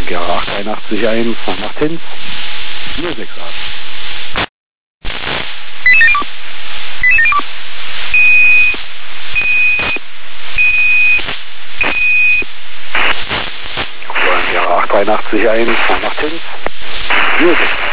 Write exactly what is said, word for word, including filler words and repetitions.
Gera acht einundachtzig eins, nach Tins, null sechs acht. Gera acht einundachtzig eins, nach Tins, null sechs acht.